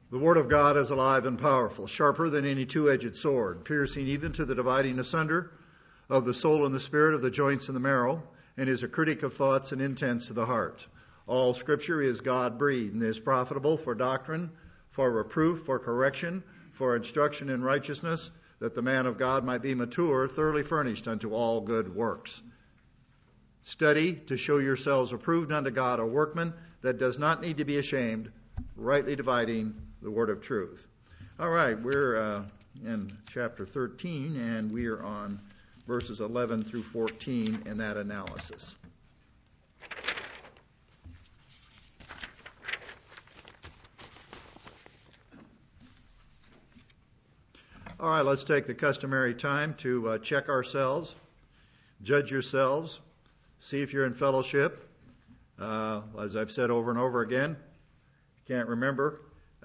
The Word of God is alive and powerful, sharper than any two-edged sword, piercing even to the dividing asunder of the soul and the spirit, of the joints and the marrow, and is a critic of thoughts and intents of the heart. All Scripture is God-breathed and is profitable for doctrine, for reproof, for correction, for instruction in righteousness, that the man of God might be mature, thoroughly furnished unto all good works. Study to show yourselves approved unto God, a workman that does not need to be ashamed, rightly dividing the word of truth. All right, we're in chapter 13, and we are on verses 11 through 14 in that analysis. All right, let's take the customary time to check ourselves, judge yourselves, see if you're in fellowship. As I've said over and over again, can't remember.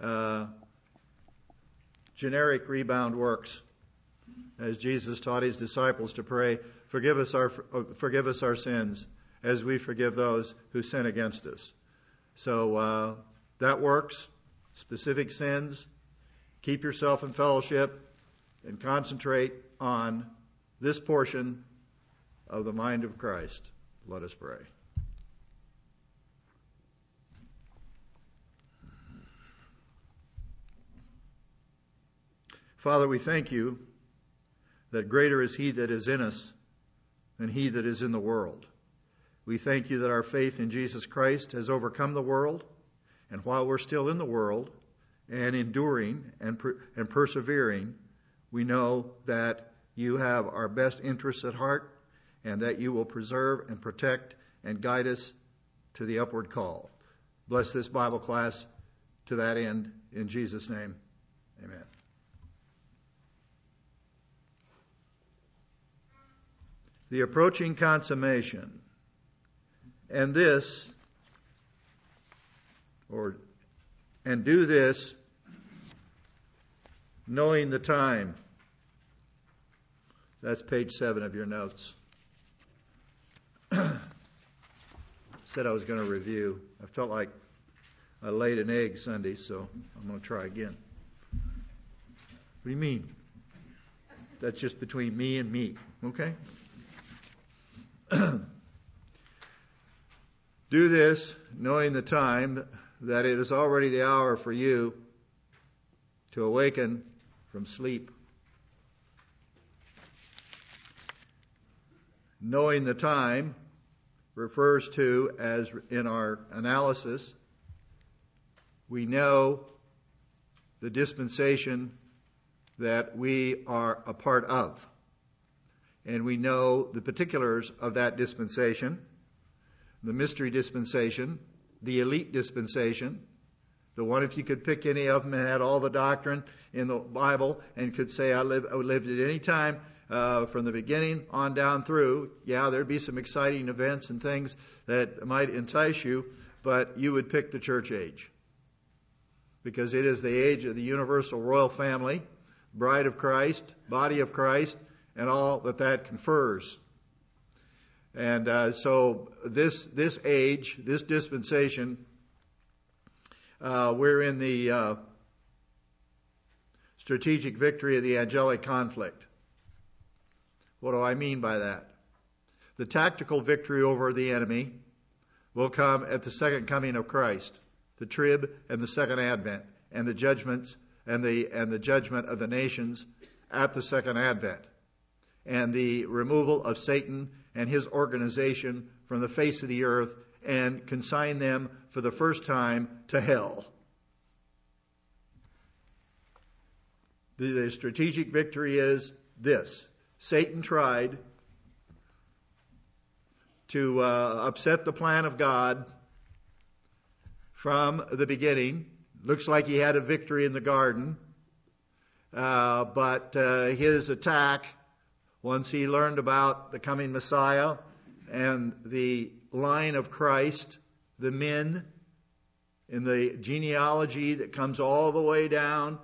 Generic rebound works. As Jesus taught his disciples to pray, forgive us our sins as we forgive those who sin against us. So that works. Specific sins. Keep yourself in fellowship and concentrate on this portion of the mind of Christ. Let us pray. Father, we thank you that greater is he that is in us than he that is in the world. We thank you that our faith in Jesus Christ has overcome the world, and while we're still in the world and enduring and persevering, we know that you have our best interests at heart and that you will preserve and protect and guide us to the upward call. Bless this Bible class to that end. In Jesus' name, amen. The approaching consummation. And do this, knowing the time. That's page 7 of your notes. Said I was going to review. I felt like I laid an egg Sunday, so I'm going to try again. What do you mean? That's just between me and me, okay? Do this, knowing the time, that it is already the hour for you to awaken from sleep. Knowing the time refers to, as in our analysis, we know the dispensation that we are a part of. And we know the particulars of that dispensation, the mystery dispensation, the elite dispensation, the one if you could pick any of them and had all the doctrine in the Bible and could say, I lived at any time from the beginning on down through. Yeah, there'd be some exciting events and things that might entice you, but you would pick the church age. Because it is the age of the universal royal family, bride of Christ, body of Christ, and all that confers. And so this age, this dispensation, we're in the strategic victory of the angelic conflict. What do I mean by that? The tactical victory over the enemy will come at the second coming of Christ, the trib and the second advent, and the judgments and the judgment of the nations at the second advent, and the removal of Satan and his organization from the face of the earth and consign them for the first time to hell. The strategic victory is this. Satan tried to upset the plan of God from the beginning. Looks like he had a victory in the garden, but his attack, once he learned about the coming Messiah and the line of Christ, the men in the genealogy that comes all the way down,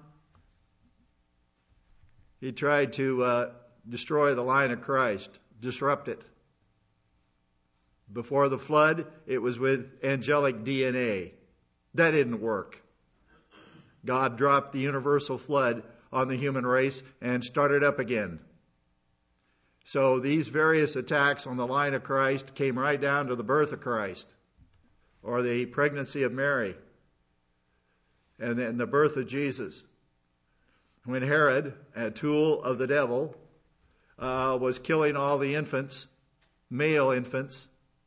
he tried to destroy the line of Christ, disrupt it. Before the flood, it was with angelic DNA. That didn't work. God dropped the universal flood on the human race and started up again. So these various attacks on the line of Christ came right down to the birth of Christ, or the pregnancy of Mary, and then the birth of Jesus. When Herod, a tool of the devil, was killing all the infants, male infants,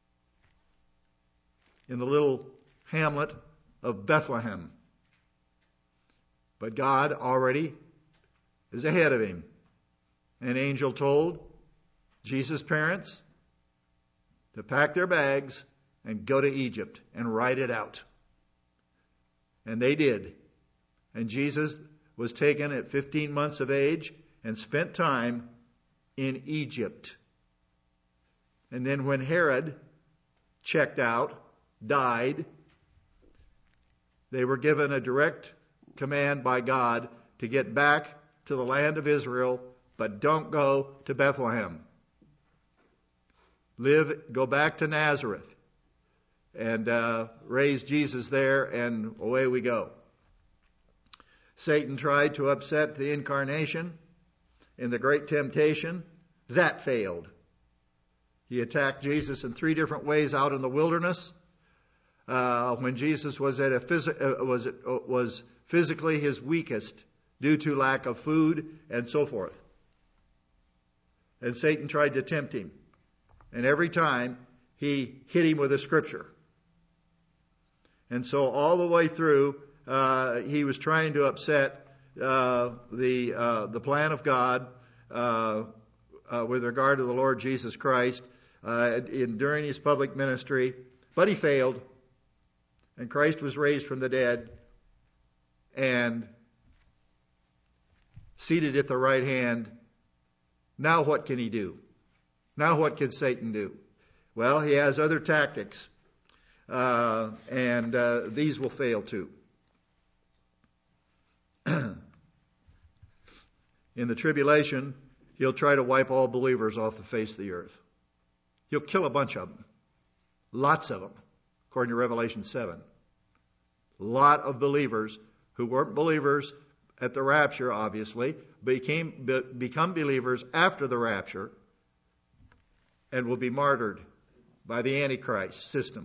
in the little hamlet of Bethlehem. But God already is ahead of him. An angel told Jesus' parents to pack their bags and go to Egypt and ride it out. And they did. And Jesus was taken at 15 months of age and spent time in Egypt. And then when Herod checked out, died, they were given a direct command by God to get back to the land of Israel, but don't go to Bethlehem. Go back to Nazareth and raise Jesus there, and away we go. Satan tried to upset the incarnation in the great temptation. That failed. He attacked Jesus in 3 different ways out in the wilderness. When Jesus was was physically his weakest due to lack of food and so forth. And Satan tried to tempt him. And every time he hit him with a scripture. And so all the way through, he was trying to upset the plan of God with regard to the Lord Jesus Christ during his public ministry. But he failed. And Christ was raised from the dead and seated at the right hand. Now what can he do? Now what can Satan do? Well, he has other tactics. And these will fail too. In the tribulation, he'll try to wipe all believers off the face of the earth. He'll kill a bunch of them. Lots of them, according to Revelation 7. A lot of believers who weren't believers at the rapture, obviously, become believers after the rapture and will be martyred by the Antichrist system.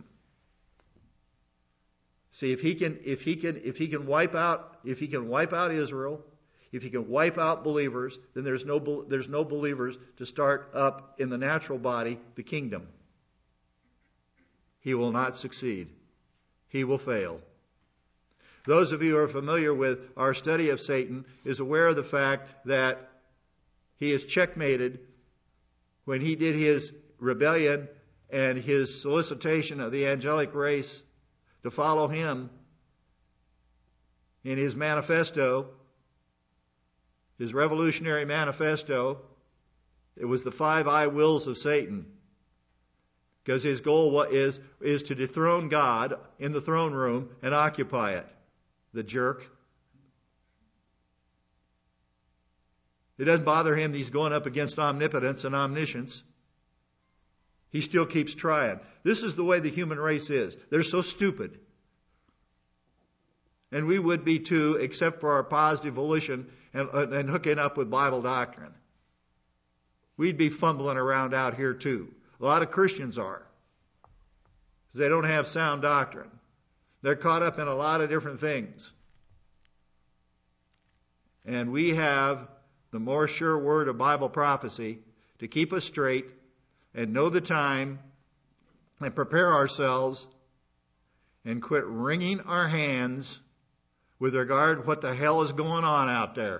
See, if he can wipe out Israel, if he can wipe out believers, then there's no believers to start up in the natural body the kingdom. He will not succeed. He will fail. Those of you who are familiar with our study of Satan is aware of the fact that he is checkmated when he did his rebellion and his solicitation of the angelic race to follow him in his manifesto, his revolutionary manifesto. It was the 5 I wills of Satan. Because his goal is to dethrone God in the throne room and occupy it. The jerk. It doesn't bother him that he's going up against omnipotence and omniscience. He still keeps trying. This is the way the human race is. They're so stupid. And we would be too, except for our positive volition and hooking up with Bible doctrine. We'd be fumbling around out here too. A lot of Christians are. Because they don't have sound doctrine. They're caught up in a lot of different things. And we have the more sure word of Bible prophecy to keep us straight and know the time and prepare ourselves and quit wringing our hands with regard to what the hell is going on out there.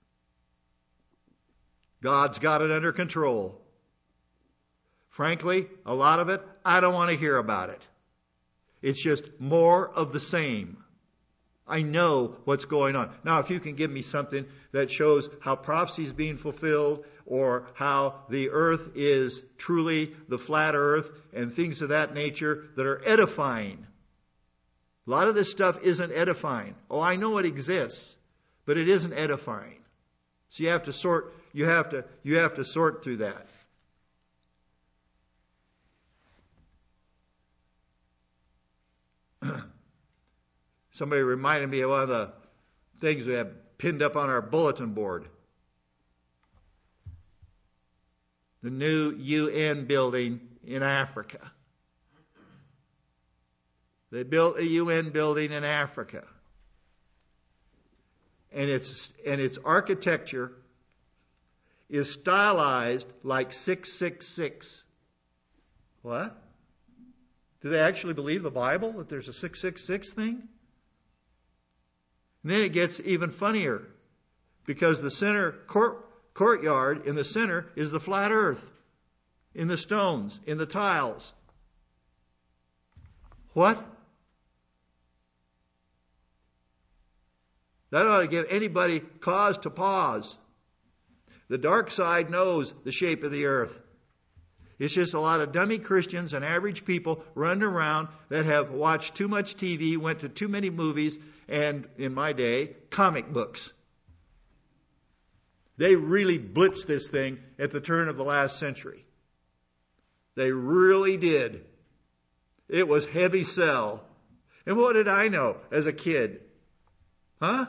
God's got it under control. Frankly, a lot of it, I don't want to hear about it. It's just more of the same. I know what's going on. Now, if you can give me something that shows how prophecy is being fulfilled or how the earth is truly the flat earth and things of that nature that are edifying. A lot of this stuff isn't edifying. Oh, I know it exists, but it isn't edifying. So you have to sort through that. Somebody reminded me of one of things we have pinned up on our bulletin board. The new UN building in Africa. They built a UN building in Africa. And its architecture is stylized like 666. What? Do they actually believe the Bible, that there's a 666 thing? And then it gets even funnier, because the center courtyard in the center is the flat earth, in the stones, in the tiles. What? That ought to give anybody cause to pause. The dark side knows the shape of the earth. It's just a lot of dummy Christians and average people running around that have watched too much TV, went to too many movies, and, in my day, comic books. They really blitzed this thing at the turn of the last century. They really did. It was heavy sell. And what did I know as a kid? Huh?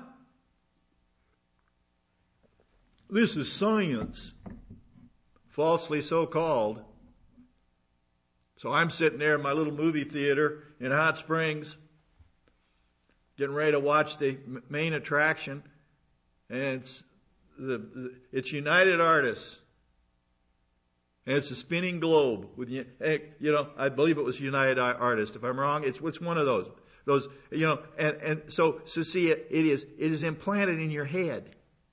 This is science. Falsely so called. So I'm sitting there in my little movie theater in Hot Springs, getting ready to watch the main attraction, and it's United Artists, and it's a spinning globe with, I believe it was United Artists. If I'm wrong, it's one of those, and so see it is implanted in your head.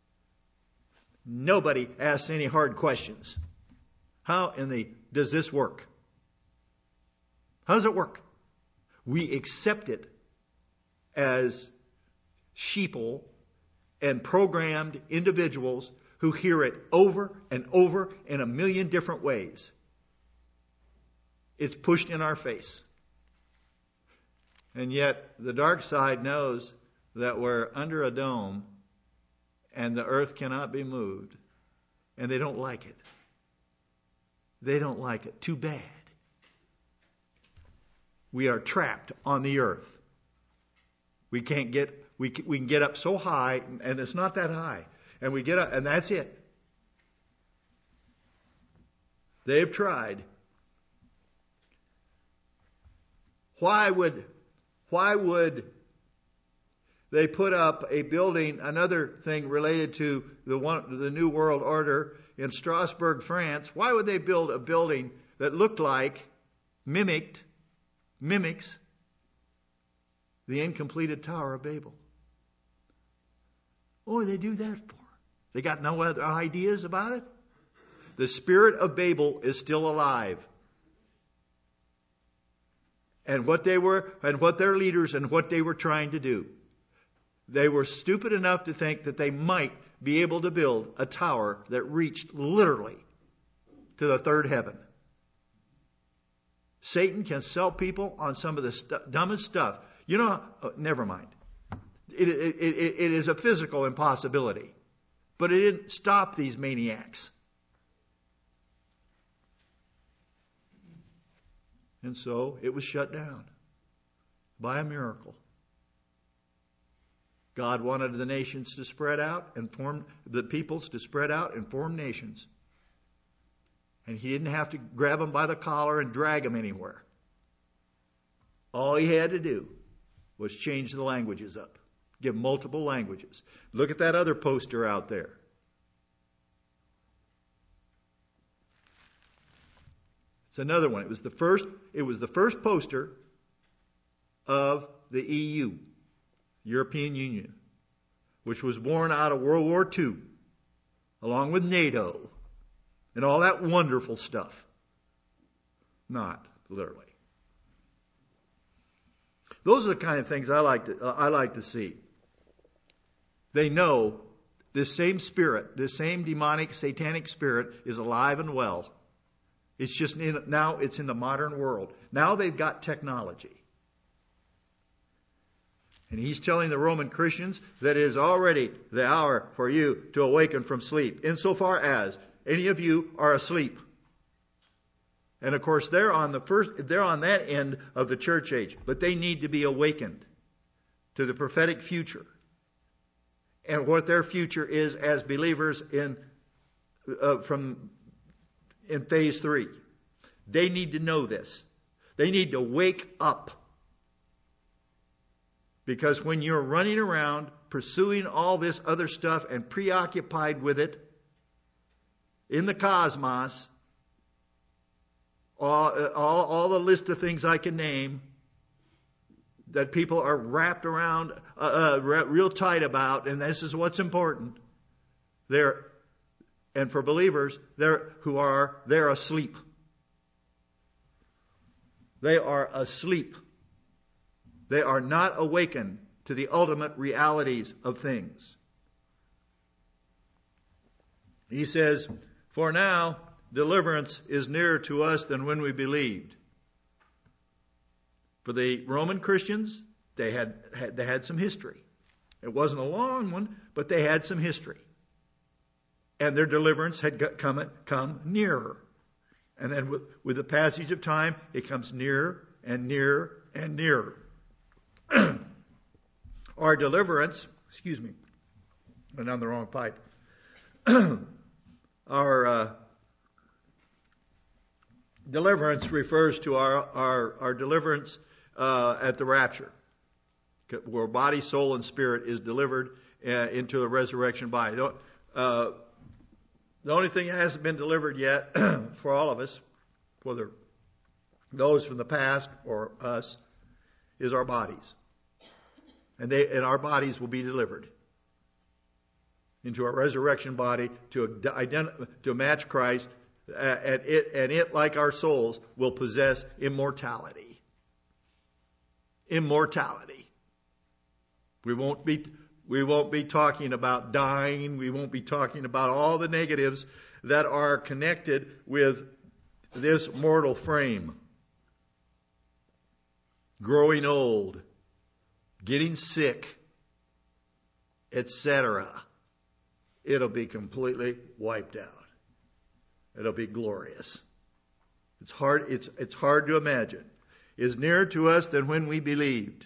Nobody asks any hard questions. How does this work? How does it work? We accept it as sheeple and programmed individuals who hear it over and over in a million different ways. It's pushed in our face. And yet the dark side knows that we're under a dome and the earth cannot be moved. And they don't like it. They don't like it. Too bad. We are trapped on the earth. We can get up so high, and it's not that high. And we get up, and that's it. They've tried. Why would they put up a building, another thing related to the New World Order in Strasbourg, France? Why would they build a building that looked like, mimics the incompleted Tower of Babel? What would they do that for? They got no other ideas about it? The spirit of Babel is still alive. And what their leaders and what they were trying to do. They were stupid enough to think that they might be able to build a tower that reached literally to the third heaven. Satan can sell people on some of the dumbest stuff. Never mind. It is a physical impossibility. But it didn't stop these maniacs. And so it was shut down by a miracle. God wanted the nations to spread out and form the peoples to spread out and form nations. And he didn't have to grab them by the collar and drag them anywhere. All he had to do was change the languages up. Give multiple languages. Look at that other poster out there. It's another one. It was the first poster of the EU, European Union, which was born out of World War II, along with NATO and all that wonderful stuff. Not literally. Those are the kind of things I like to see. They know this same spirit, this same demonic, satanic spirit is alive and well. It's just now it's in the modern world. Now they've got technology. And he's telling the Roman Christians that it is already the hour for you to awaken from sleep, insofar as any of you are asleep. And of course they're on that end of the church age, but they need to be awakened to the prophetic future. and what their future is as believers in phase 3. They need to know this. They need to wake up. Because when you're running around pursuing all this other stuff and preoccupied with it in the cosmos, all the list of things I can name that people are wrapped around real tight about, and this is what's important. And for believers, they're asleep. They are asleep. They are not awakened to the ultimate realities of things. He says, "For now, deliverance is nearer to us than when we believed." For the Roman Christians, they had some history. It wasn't a long one, but they had some history. And their deliverance had come nearer. And then with the passage of time, it comes nearer and nearer and nearer. Our deliverance, went down the wrong pipe. Our deliverance refers to our deliverance at the rapture, where body, soul, and spirit is delivered into a resurrection body. The only thing that hasn't been delivered yet for all of us, whether those from the past or us, is our bodies. And our bodies will be delivered into a resurrection body to match Christ, and it, like our souls, will possess immortality. Immortality. We won't be talking about dying. We won't be talking about all the negatives that are connected with this mortal frame. Growing old, getting sick, etc. It'll be completely wiped out. It'll be glorious. It's hard to imagine. Is nearer to us than when we believed.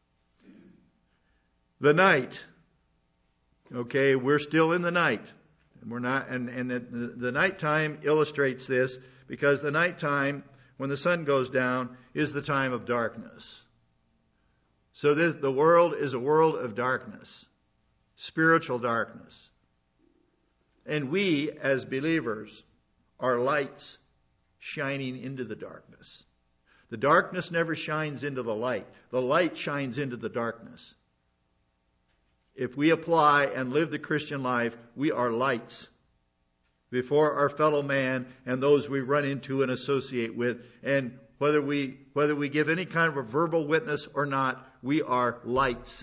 The night. Okay, we're still in the night. And we're not, and the nighttime illustrates this, because the nighttime, when the sun goes down, is the time of darkness. So the world is a world of darkness, spiritual darkness. And we, as believers, are lights shining into the darkness. The darkness never shines into the light. The light shines into the darkness. If we apply and live the Christian life, we are lights before our fellow man and those we run into and associate with. And whether we give any kind of a verbal witness or not, we are lights.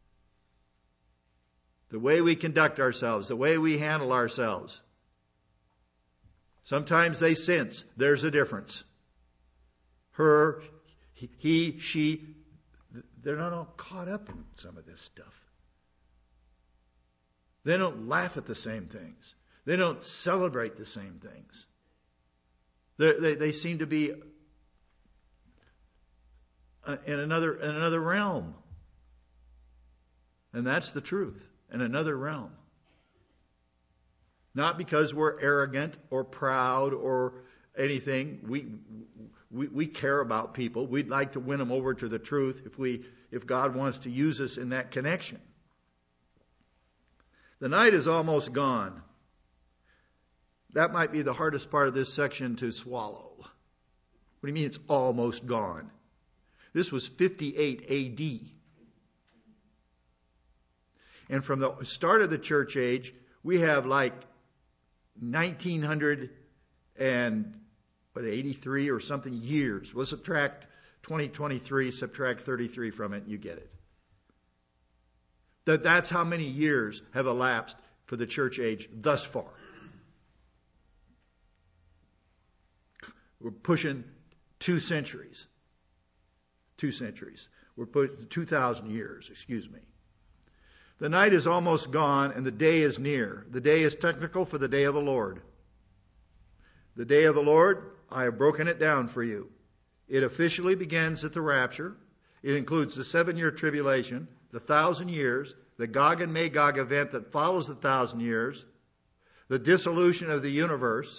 The way we conduct ourselves, the way we handle ourselves. Sometimes they sense there's a difference. Her, he, she, they're not all caught up in some of this stuff. They don't laugh at the same things. They don't celebrate the same things. They seem to be in another realm. And that's the truth. In another realm. Not because we're arrogant or proud or anything. We care about people. We'd like to win them over to the truth if God wants to use us in that connection. The night is almost gone. That might be the hardest part of this section to swallow. What do you mean it's almost gone? This was 58 A.D. And from the start of the church age, we have like 1983 or something years. We'll subtract 2023, subtract 33 from it, and you get it. That's how many years have elapsed for the church age thus far. We're pushing 2 centuries. 2 centuries. We're pushing 2,000 years, excuse me. The night is almost gone and the day is near. The day is technical for the day of the Lord. The day of the Lord, I have broken it down for you. It officially begins at the rapture. It includes the 7-year tribulation, the 1,000 years, the Gog and Magog event that follows the 1,000 years, the dissolution of the universe,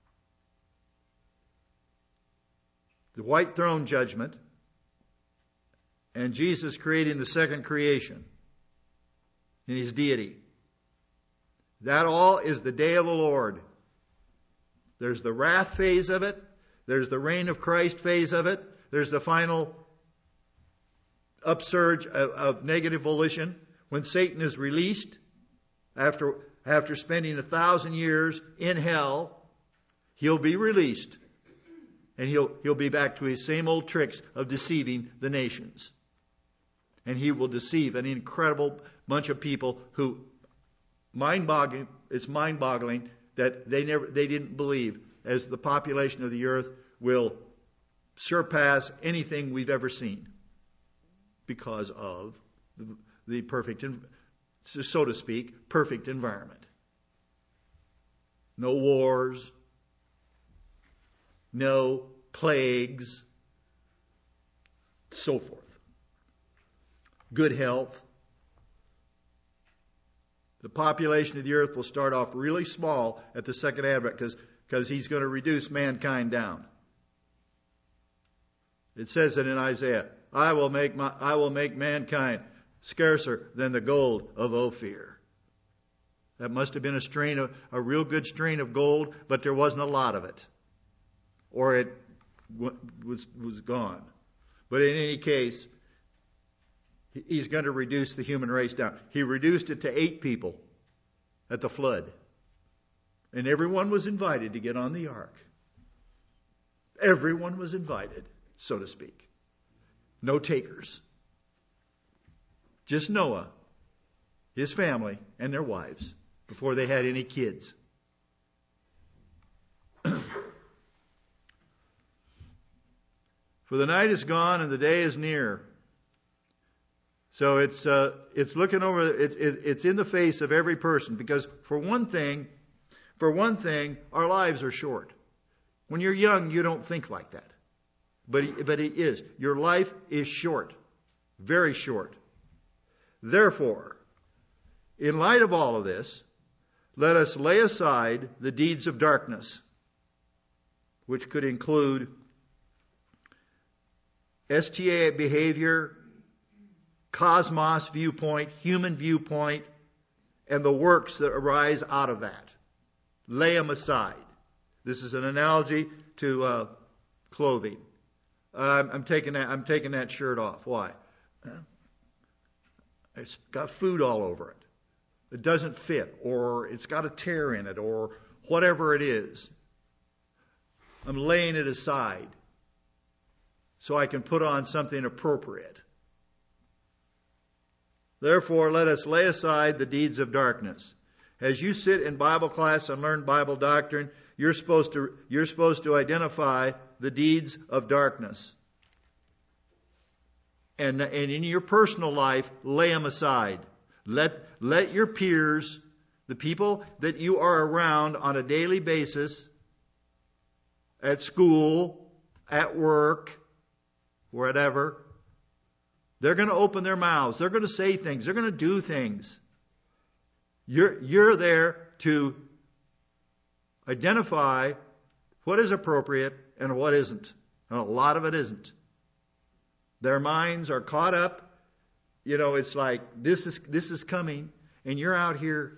the white throne judgment, and Jesus creating the second creation in His deity. That all is the day of the Lord. There's the wrath phase of it. There's the reign of Christ phase of it. There's the final upsurge of negative volition when Satan is released after spending 1,000 years in hell. He'll be released, and he'll be back to his same old tricks of deceiving the nations. And he will deceive an incredible bunch of people who it's mind-boggling that they didn't believe, as the population of the earth will surpass anything we've ever seen because of the perfect, so to speak, perfect environment. No wars, no plagues, so forth. Good health. The population of the earth will start off really small at the second advent because He's going to reduce mankind down. It says it in Isaiah, I will make mankind scarcer than the gold of Ophir. That must have been a real good strain of gold, but there wasn't a lot of it, or it was gone. But in any case, He's going to reduce the human race down. He reduced it to 8 people at the flood. And everyone was invited to get on the ark. Everyone was invited, so to speak. No takers. Just Noah, his family, and their wives before they had any kids. For the night is gone and the day is near. So it's looking over. It's in the face of every person, because for one thing, our lives are short. When you're young, you don't think like that, but it is. Your life is short, very short. Therefore, in light of all of this, let us lay aside the deeds of darkness, which could include STA behavior, cosmos viewpoint, human viewpoint, and the works that arise out of that. Lay them aside. This is an analogy to clothing. I'm taking that shirt off. Why? It's got food all over it. It doesn't fit, or it's got a tear in it, or whatever it is. I'm laying it aside so I can put on something appropriate. Therefore, let us lay aside the deeds of darkness. As you sit in Bible class and learn Bible doctrine, you're supposed to identify the deeds of darkness. And in your personal life, lay them aside. Let your peers, the people that you are around on a daily basis, at school, at work, wherever, they're going to open their mouths. They're going to say things. They're going to do things. You're there to identify what is appropriate and what isn't. And a lot of it isn't. Their minds are caught up. It's like this is coming, and you're out here,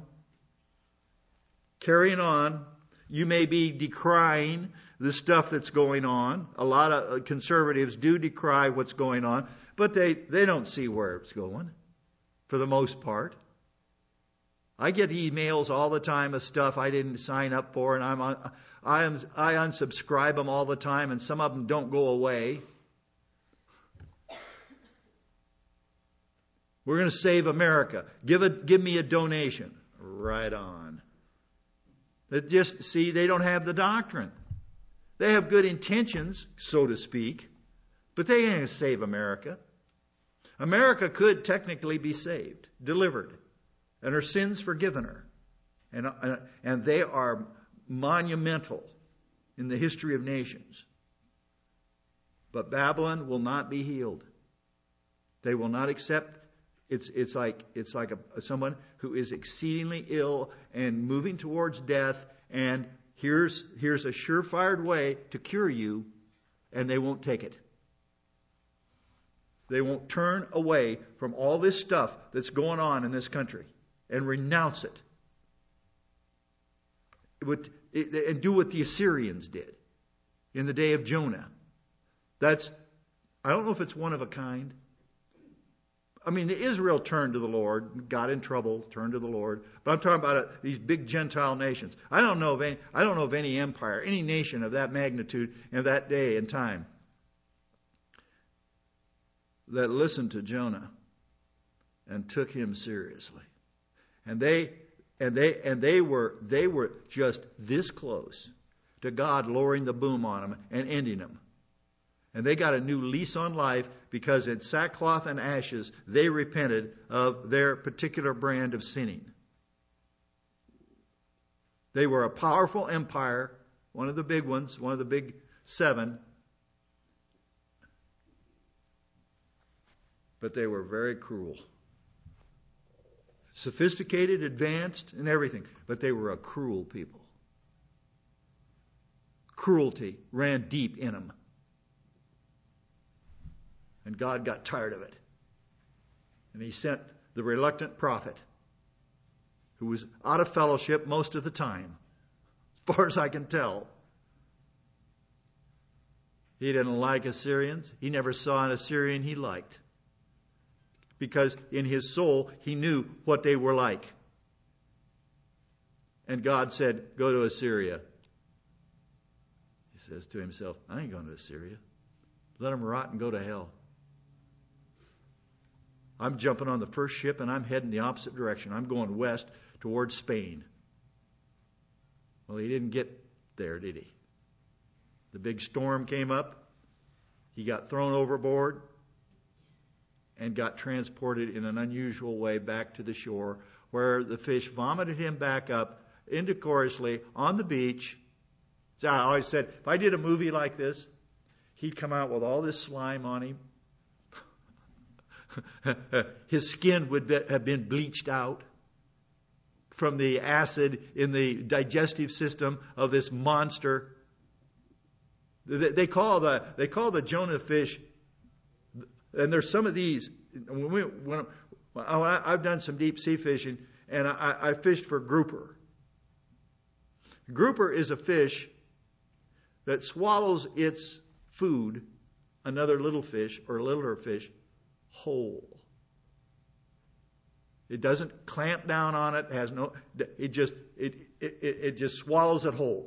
carrying on. You may be decrying the stuff that's going on. A lot of conservatives do decry what's going on, but they don't see where it's going, for the most part. I get emails all the time of stuff I didn't sign up for, and I unsubscribe them all the time, and some of them don't go away. We're going to save America. Give me a donation. Right on. They don't have the doctrine. They have good intentions, so to speak, but they ain't going to save America. America could technically be saved, delivered, and her sins forgiven her. And they are monumental in the history of nations. But Babylon will not be healed. They will not accept It's like someone who is exceedingly ill and moving towards death, and here's a surefire way to cure you, and they won't take it. They won't turn away from all this stuff that's going on in this country and renounce it. And do what the Assyrians did in the day of Jonah. I don't know if it's one of a kind. I mean, Israel turned to the Lord, got in trouble, turned to the Lord. But I'm talking about these big Gentile nations. I don't know of any empire, any nation of that magnitude in that day and time that listened to Jonah and took him seriously. And they were just this close to God lowering the boom on them and ending them. And they got a new lease on life because in sackcloth and ashes, they repented of their particular brand of sinning. They were a powerful empire, one of the big ones, one of the big 7. But they were very cruel. Sophisticated, advanced, and everything. But they were a cruel people. Cruelty ran deep in them. And God got tired of it. And He sent the reluctant prophet, who was out of fellowship most of the time, as far as I can tell. He didn't like Assyrians. He never saw an Assyrian he liked. Because in his soul, he knew what they were like. And God said, go to Assyria. He says to himself, I ain't going to Assyria. Let them rot and go to hell. I'm jumping on the first ship and I'm heading the opposite direction. I'm going west towards Spain. Well, he didn't get there, did he? The big storm came up. He got thrown overboard and got transported in an unusual way back to the shore, where the fish vomited him back up indecorously on the beach. So I always said, if I did a movie like this, he'd come out with all this slime on him. His skin would have been bleached out from the acid in the digestive system of this monster. They call the Jonah fish, and there's some of these. I've done some deep sea fishing, and I fished for grouper. Grouper is a fish that swallows its food, another little fish or littler fish, whole. It doesn't clamp down on it. It just swallows it whole.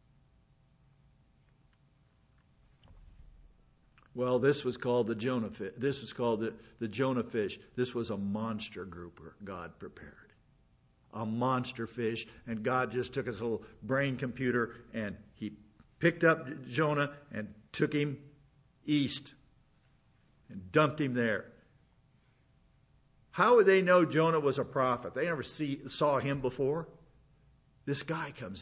Well, this was called the Jonah fish. This was called the Jonah fish. This was a monster grouper God prepared. A monster fish. And God just took his little brain computer and He picked up Jonah and took him east and dumped him there. How would they know Jonah was a prophet? They never saw him before. This guy comes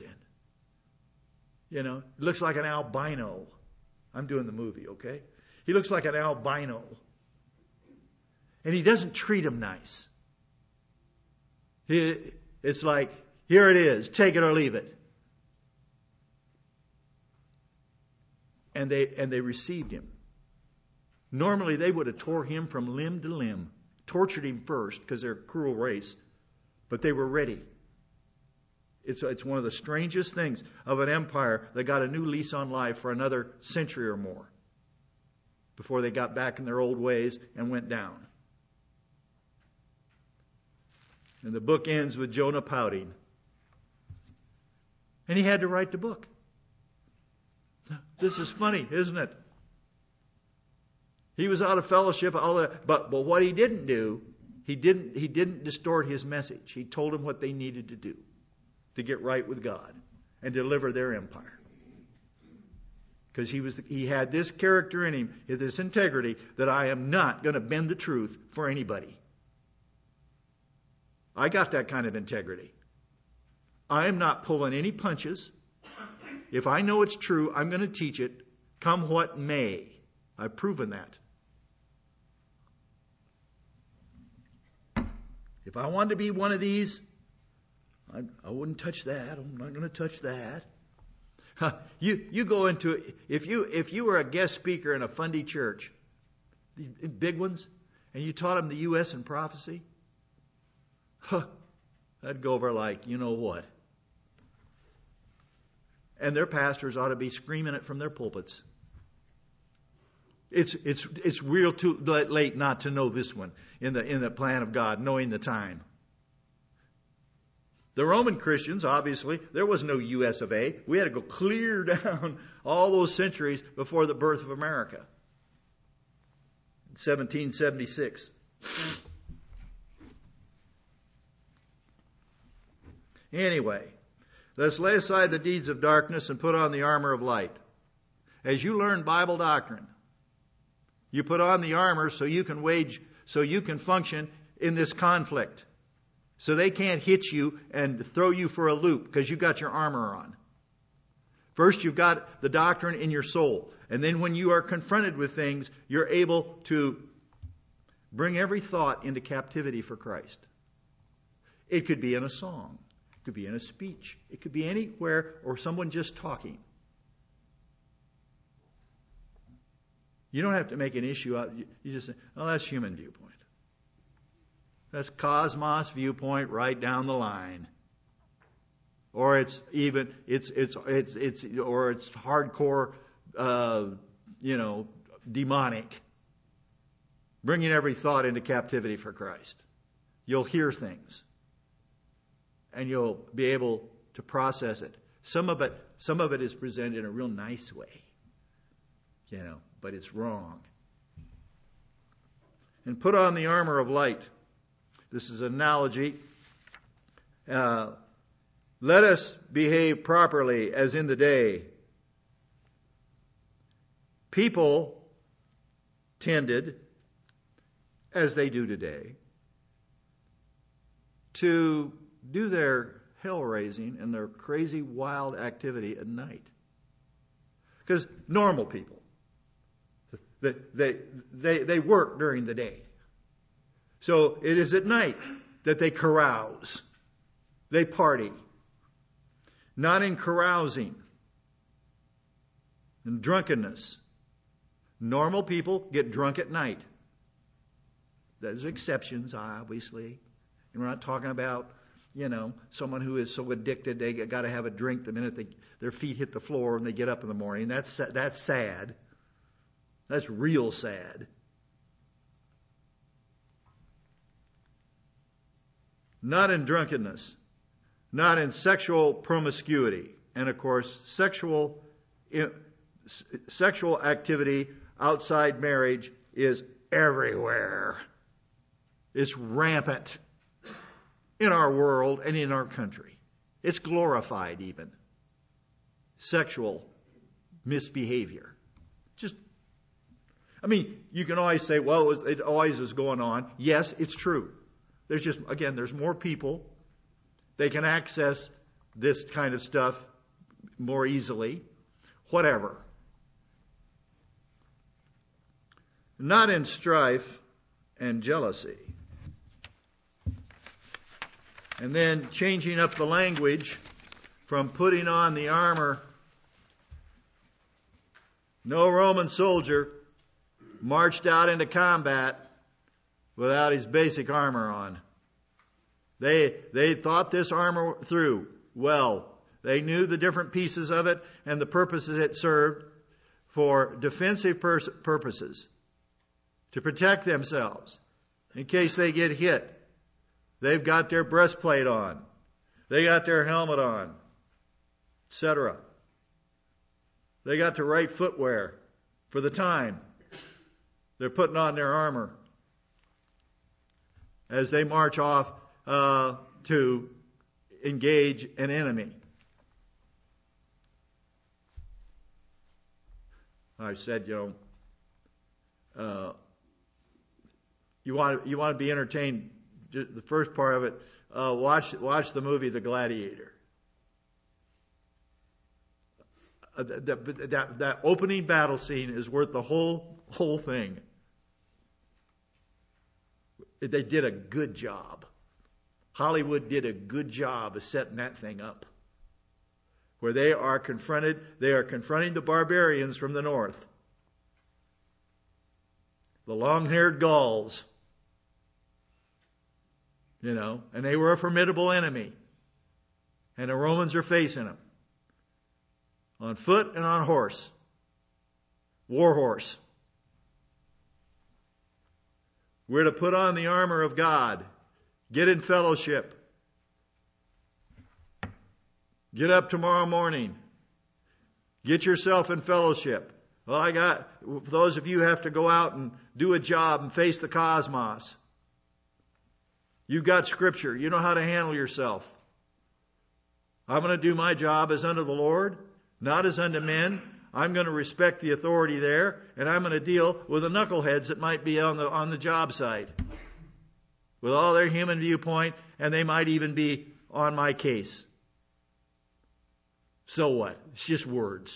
in. Looks like an albino. I'm doing the movie, okay? He looks like an albino. And he doesn't treat him nice. It's like, here it is, take it or leave it. And they received him. Normally they would have tore him from limb to limb. Tortured him first because they're a cruel race. But they were ready. It's one of the strangest things of an empire that got a new lease on life for another century or more before they got back in their old ways and went down. And the book ends with Jonah pouting. And he had to write the book. This is funny, isn't it? He was out of fellowship, all that, but what he didn't do, he didn't distort his message. He told them what they needed to do to get right with God and deliver their empire. Because he had this character in him, this integrity, that I am not going to bend the truth for anybody. I got that kind of integrity. I am not pulling any punches. If I know it's true, I'm going to teach it, come what may. I've proven that. If I wanted to be one of these, I wouldn't touch that. I'm not going to touch that. You go into, if you were a guest speaker in a Fundy church, the big ones, and you taught them the U.S. and prophecy, that'd go over like, you know what. And their pastors ought to be screaming it from their pulpits. It's real too late not to know this one in the plan of God, knowing the time. The Roman Christians, obviously, there was no U.S. of A. We had to go clear down all those centuries before the birth of America. 1776. Anyway, let's lay aside the deeds of darkness and put on the armor of light. As you learn Bible doctrine, you put on the armor so you can function in this conflict. So they can't hit you and throw you for a loop because you got your armor on. First, you've got the doctrine in your soul. And then when you are confronted with things, you're able to bring every thought into captivity for Christ. It could be in a song. It could be in a speech. It could be anywhere or someone just talking. You don't have to make an issue out. You just say, oh, that's human viewpoint. That's cosmos viewpoint right down the line. Or it's hardcore, demonic. Bringing every thought into captivity for Christ. You'll hear things. And you'll be able to process it. Some of it is presented in a real nice way. But it's wrong. And put on the armor of light. This is an analogy. Let us behave properly as in the day. People tended, as they do today, to do their hell-raising and their crazy, wild activity at night. Because normal people, they work during the day. So it is at night that they carouse. They party. Not in carousing and drunkenness. Normal people get drunk at night. There's exceptions, obviously. And we're not talking about, someone who is so addicted they got to have a drink the minute their feet hit the floor and they get up in the morning. That's sad. That's real sad. Not in drunkenness, not in sexual promiscuity. And of course, sexual activity outside marriage is everywhere. It's rampant in our world and in our country. It's glorified even. Sexual misbehavior. You can always say, well, it always was going on. Yes, it's true. There's more people. They can access this kind of stuff more easily. Whatever. Not in strife and jealousy. And then changing up the language from putting on the armor. No Roman soldier marched out into combat without his basic armor on. They thought this armor through well. They knew the different pieces of it and the purposes it served for defensive purposes, to protect themselves in case they get hit. They've got their breastplate on. They got their helmet on, etc. They got the right footwear for the time. They're putting on their armor as they march off to engage an enemy. I said, you want to be entertained. The first part of it, watch the movie The Gladiator. That opening battle scene is worth the whole thing. They did a good job. Hollywood did a good job of setting that thing up. Where they are confronting the barbarians from the north. The long-haired Gauls. And they were a formidable enemy. And the Romans are facing them. On foot and on horse. War horse. We're to put on the armor of God. Get in fellowship. Get up tomorrow morning. Get yourself in fellowship. Well, those of you who have to go out and do a job and face the cosmos. You've got Scripture. You know how to handle yourself. I'm going to do my job as unto the Lord, not as unto men. I'm going to respect the authority there, and I'm going to deal with the knuckleheads that might be on the job site. With all their human viewpoint, and they might even be on my case. So what? It's just words.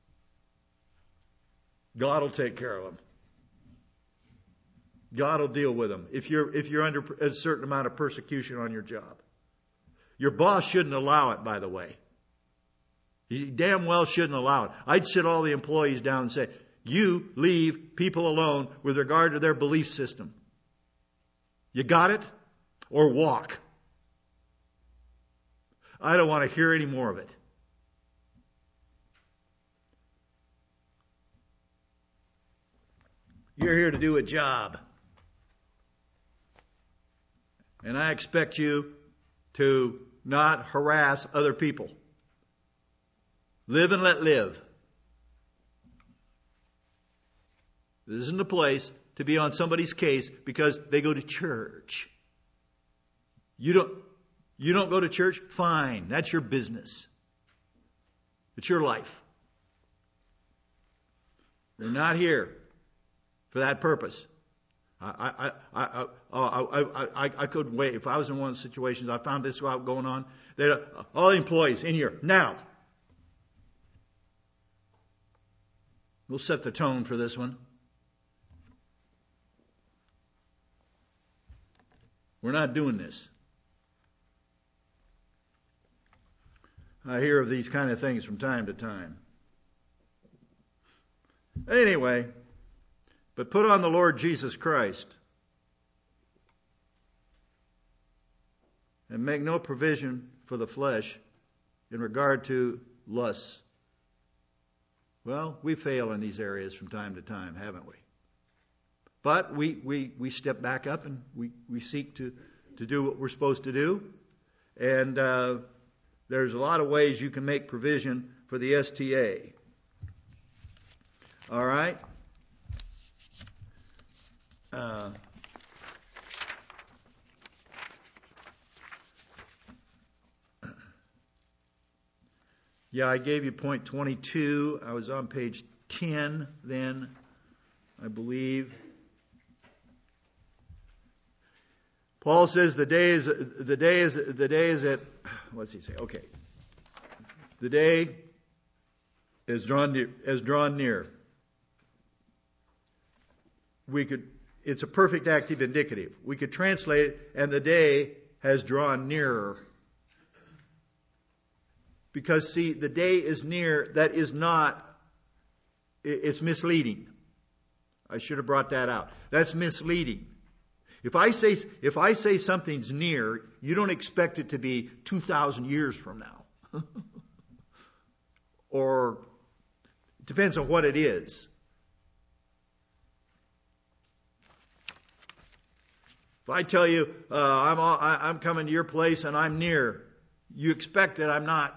God will take care of them. God will deal with them if you're under a certain amount of persecution on your job. Your boss shouldn't allow it, by the way. He damn well shouldn't allow it. I'd sit all the employees down and say, you leave people alone with regard to their belief system. You got it? Or walk. I don't want to hear any more of it. You're here to do a job. And I expect you to not harass other people. Live and let live. This isn't a place to be on somebody's case because they go to church. You don't go to church? Fine. That's your business. It's your life. You're not here for that purpose. I couldn't wait. If I was in one of the situations, I found this out going on. All the employees in here, now. We'll set the tone for this one. We're not doing this. I hear of these kind of things from time to time. Anyway, but put on the Lord Jesus Christ and make no provision for the flesh in regard to lusts. Well, we fail in these areas from time to time, haven't we? But we step back up and we seek to do what we're supposed to do. And there's a lot of ways you can make provision for the STA. All right? I gave you point 22. I was on page 10 then, I believe. Paul says the day is at, what's he say? Okay. The day is drawn near. It's a perfect active indicative. We could translate it, and the day has drawn nearer. Because, see, the day is near, that is not, it's misleading. I should have brought that out. That's misleading. If I say something's near, you don't expect it to be 2,000 years from now. Or, it depends on what it is. If I tell you, I'm coming to your place and I'm near, you expect that I'm not,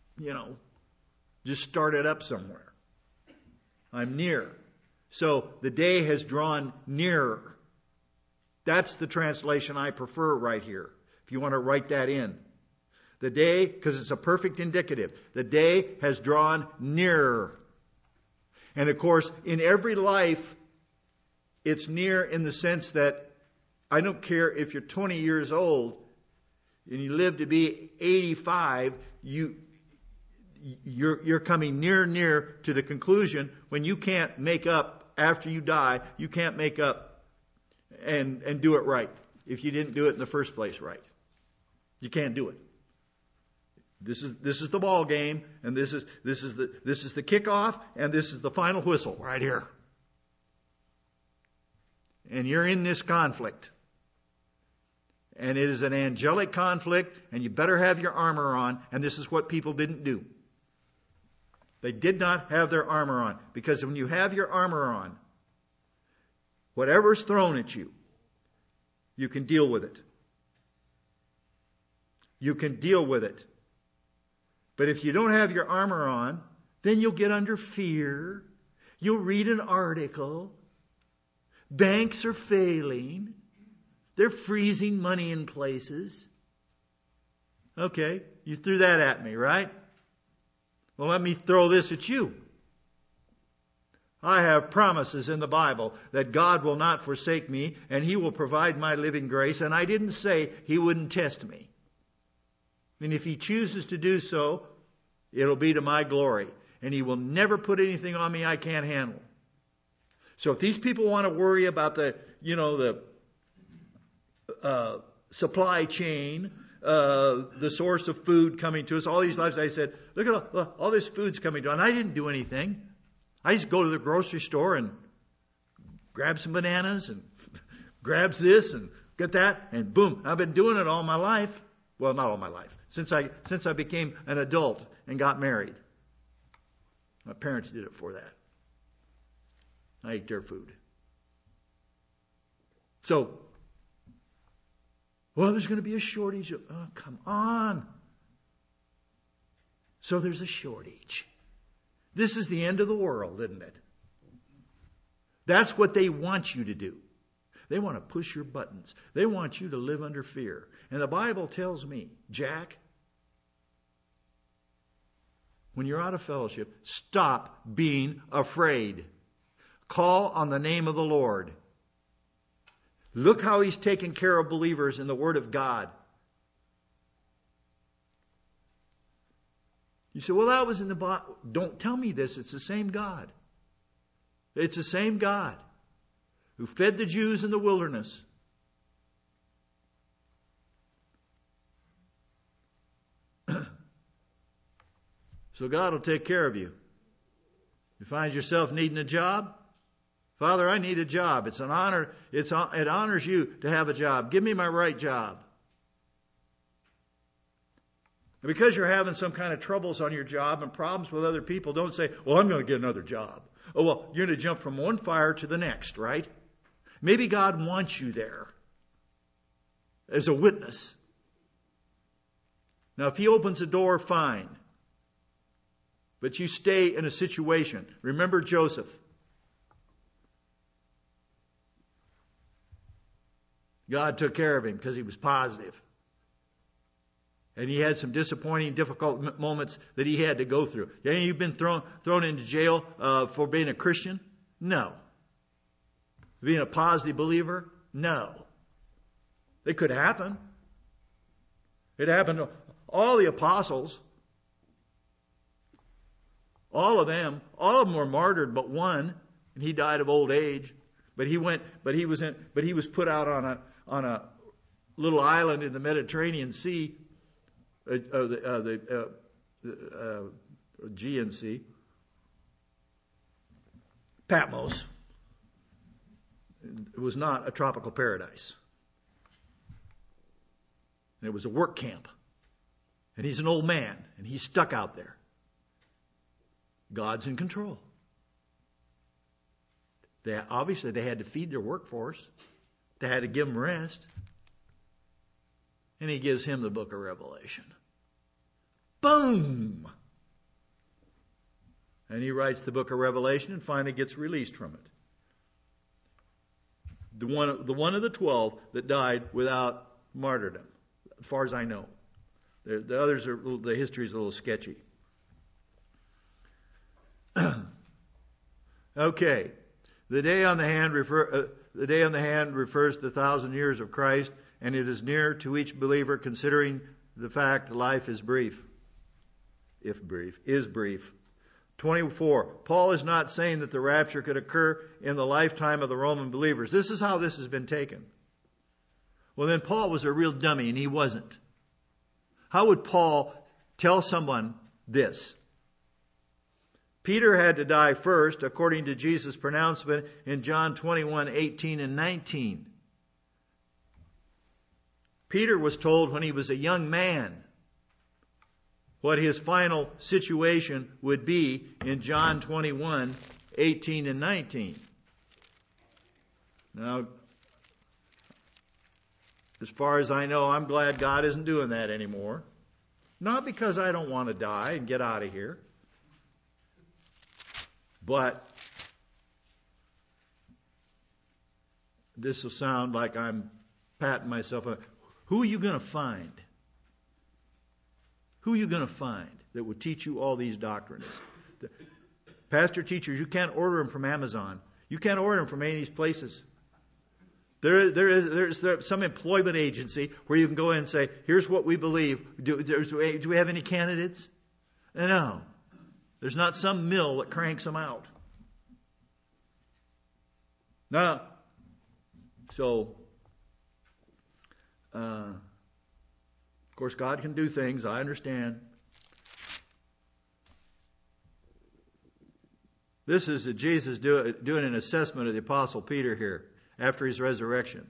just started up somewhere. I'm near. So the day has drawn nearer. That's the translation I prefer right here, if you want to write that in. The day, because it's a perfect indicative, the day has drawn nearer. And of course, in every life, it's near in the sense that I don't care if you're 20 years old and you live to be 85, you're coming near to the conclusion when you can't make up after you die, you can't make up and do it right if you didn't do it in the first place right. You can't do it. This is the ball game, and this is the kickoff, and this is the final whistle right here. And you're in this conflict. And it is an angelic conflict, and you better have your armor on, and this is what people didn't do. They did not have their armor on, because when you have your armor on, whatever's thrown at you, you can deal with it. You can deal with it. But if you don't have your armor on, then you'll get under fear. You'll read an article. Banks are failing. They're freezing money in places. Okay, you threw that at me, right? Well, let me throw this at you. I have promises in the Bible that God will not forsake me and He will provide my living grace. And I didn't say He wouldn't test me. And if He chooses to do so, it'll be to my glory. And He will never put anything on me I can't handle. So if these people want to worry about the supply chain, the source of food coming to us, all these lives, I said, look at all this food's coming to us. And I didn't do anything. I just go to the grocery store and grab some bananas and grabs this and get that, and boom, I've been doing it all my life. Well, not all my life. Since I became an adult and got married. My parents did it for that. I ate their food. So, well, there's going to be a shortage of, oh, come on. So there's a shortage. This is the end of the world, isn't it? That's what they want you to do. They want to push your buttons. They want you to live under fear. And the Bible tells me, Jack, when you're out of fellowship, stop being afraid. Call on the name of the Lord. Look how He's taken care of believers in the Word of God. You say, well, that was in the Bible. Don't tell me this. It's the same God. It's the same God who fed the Jews in the wilderness. So God will take care of you. You find yourself needing a job? Father, I need a job. It's an honor. It honors you to have a job. Give me my right job. And because you're having some kind of troubles on your job and problems with other people, don't say, well, I'm going to get another job. Oh, well, you're going to jump from one fire to the next, right? Maybe God wants you there as a witness. Now, if He opens a door, fine. But you stay in a situation. Remember Joseph. God took care of him because he was positive. And he had some disappointing, difficult moments that he had to go through. Yeah, you've been thrown into jail for being a Christian? No. Being a positive believer? No. It could happen. It happened to all the apostles. All of them were martyred, but one, and he died of old age. But he was put out on a little island in the Mediterranean Sea, the Aegean Sea, Patmos. It was not a tropical paradise. And it was a work camp. And he's an old man, and he's stuck out there. God's in control. Obviously, they had to feed their workforce. They had to give them rest. And He gives him the book of Revelation. Boom! And he writes the book of Revelation and finally gets released from it. The one of the 12 that died without martyrdom, as far as I know. The others the history is a little sketchy. Okay, the day on the hand refers to the 1,000 years of Christ, and it is near to each believer, considering the fact life is brief. If brief, is brief. 24. Paul is not saying that the rapture could occur in the lifetime of the Roman believers. This is how this has been taken. Well, then Paul was a real dummy, and he wasn't. How would Paul tell someone this? Peter had to die first, according to Jesus' pronouncement in John 21:18 and 19. Peter was told when he was a young man what his final situation would be in John 21:18 and 19. Now, as far as I know, I'm glad God isn't doing that anymore. Not because I don't want to die and get out of here. But this will sound like I'm patting myself on. Who are you going to find? Who are you going to find that will teach you all these doctrines? The pastor teachers, you can't order them from Amazon. You can't order them from any of these places. There's some employment agency where you can go in and say, here's what we believe. Do we have any candidates? No. There's not some mill that cranks them out. No. So, of course, God can do things. I understand. This is Jesus doing an assessment of the Apostle Peter here after his resurrection.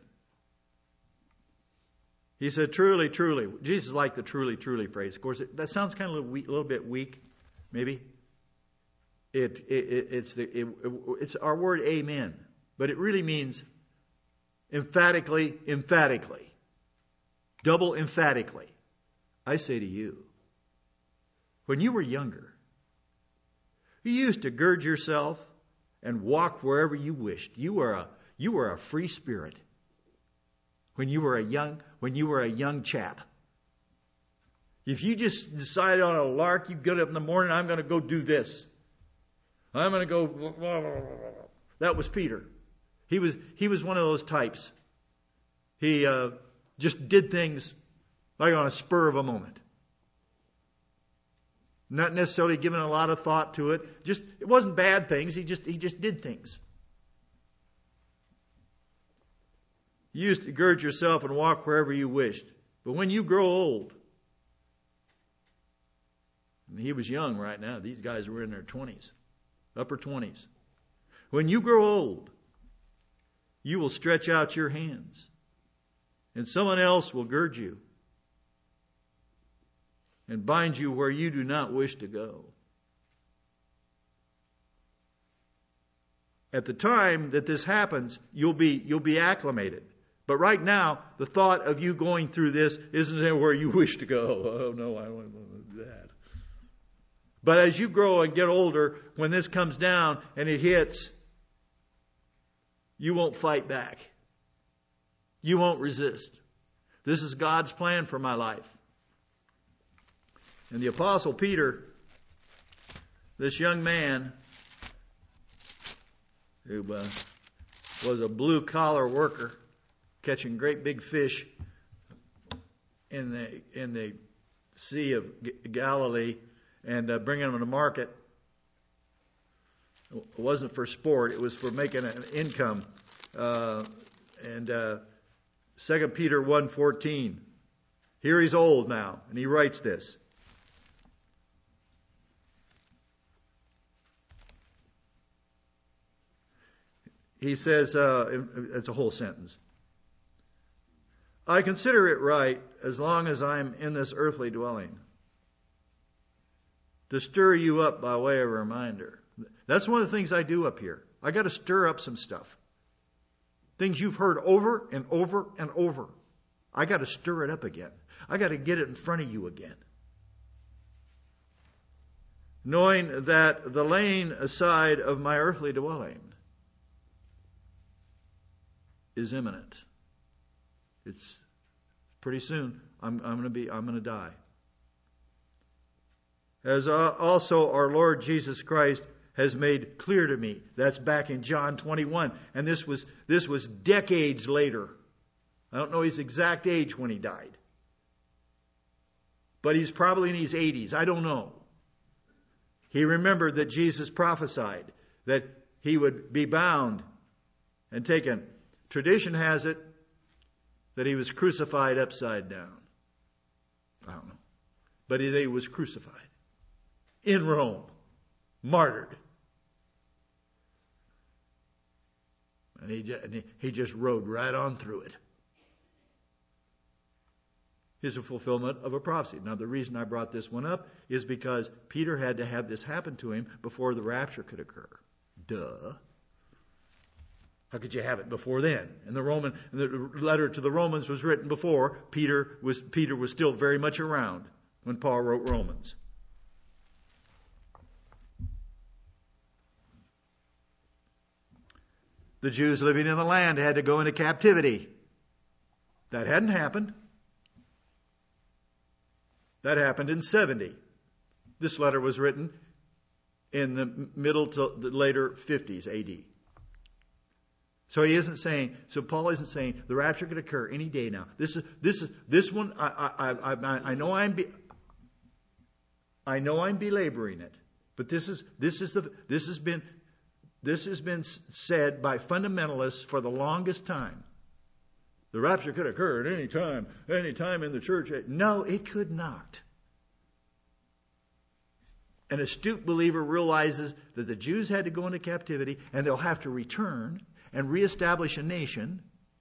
He said, truly, truly. Jesus liked the truly, truly phrase. Of course, that sounds kind of a little bit weak, maybe. It's our word amen, but it really means emphatically, emphatically, double emphatically. I say to you, when you were younger, you used to gird yourself and walk wherever you wished. You were a free spirit when you were a young chap. If you just decided on a lark, you get up in the morning, I'm going to go do this. I'm going to go. That was Peter. He was one of those types. He just did things like on a spur of a moment. Not necessarily giving a lot of thought to it. It wasn't bad things. He just did things. You used to gird yourself and walk wherever you wished. But when you grow old, and he was young right now. These guys were in their 20s. Upper 20s. When you grow old, you will stretch out your hands, and someone else will gird you and bind you where you do not wish to go. At the time that this happens, you'll be acclimated. But right now, the thought of you going through this isn't there where you wish to go. Oh no, I don't want to do that. But as you grow and get older, when this comes down and it hits, you won't fight back. You won't resist. This is God's plan for my life. And the Apostle Peter, this young man who was a blue-collar worker, catching great big fish in the Sea of Galilee, and bringing them to market. It wasn't for sport. It was for making an income. 2 Peter 1:14. Here he's old now, and he writes this. He says, it's a whole sentence. I consider it right, as long as I'm in this earthly dwelling, to stir you up by way of a reminder. That's one of the things I do up here. I got to stir up some stuff. Things you've heard over and over and over. I got to stir it up again. I got to get it in front of you again. Knowing that the laying aside of my earthly dwelling is imminent. It's pretty soon. I'm going to die. As also our Lord Jesus Christ has made clear to me. That's back in John 21. And this was decades later. I don't know his exact age when he died. But he's probably in his 80s. I don't know. He remembered that Jesus prophesied that he would be bound and taken. Tradition has it that he was crucified upside down. I don't know. but he was crucified in Rome, martyred. And he just rode right on through it. Is a fulfillment of a prophecy. Now, the reason I brought this one up is because Peter had to have this happen to him before the rapture could occur. Duh. How could you have it before then? And the letter to the Romans was written before Peter was still very much around when Paul wrote Romans. The Jews living in the land had to go into captivity. That hadn't happened. That happened in 70. This letter was written in the middle to the later 50s AD. So Paul isn't saying the rapture could occur any day now. This one. I know I'm belaboring it, but this has been said by fundamentalists for the longest time. The rapture could occur at any time in the church. No, it could not. An astute believer realizes that the Jews had to go into captivity and they'll have to return and reestablish a nation.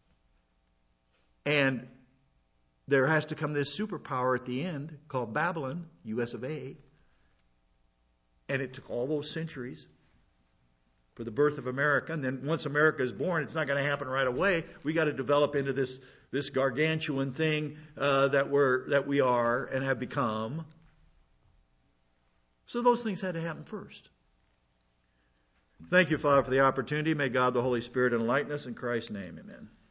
And there has to come this superpower at the end called Babylon, US of A. And it took all those centuries for the birth of America. And then once America is born, it's not going to happen right away. We got to develop into this gargantuan thing that we are and have become. So those things had to happen first. Thank you, Father, for the opportunity. May God, the Holy Spirit, enlighten us in Christ's name. Amen.